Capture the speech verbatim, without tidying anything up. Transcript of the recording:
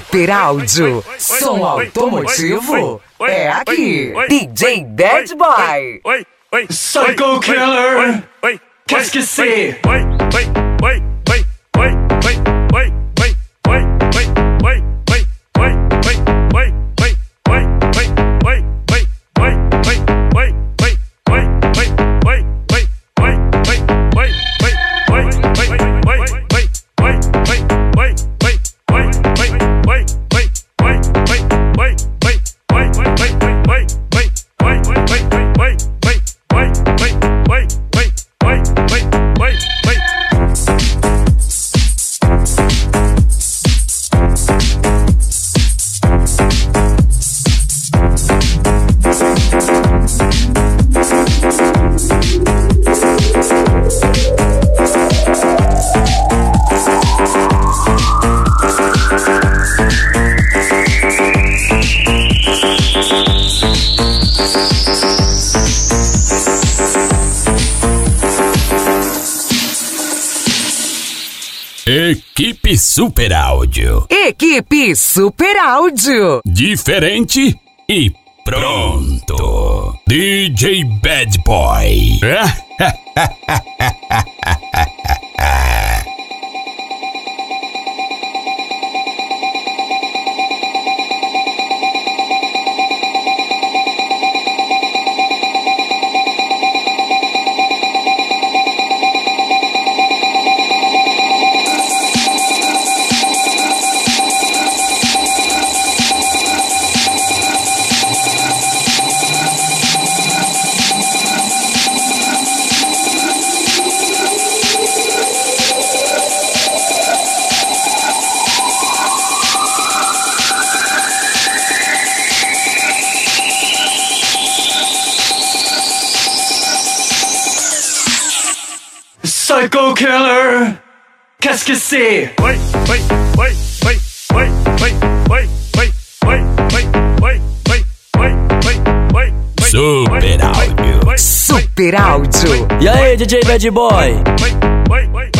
Super Áudio, som automotivo, é aqui, D J Bad Boy. Psycho Killer, qu'est-ce que c'est? Equipe Super Áudio. Equipe Super Áudio. Diferente e pronto. D J Bad Boy. Psycho Killer, qu'est-ce que c'est? Super Áudio. Super Áudio. E aí, D J Bad Boy?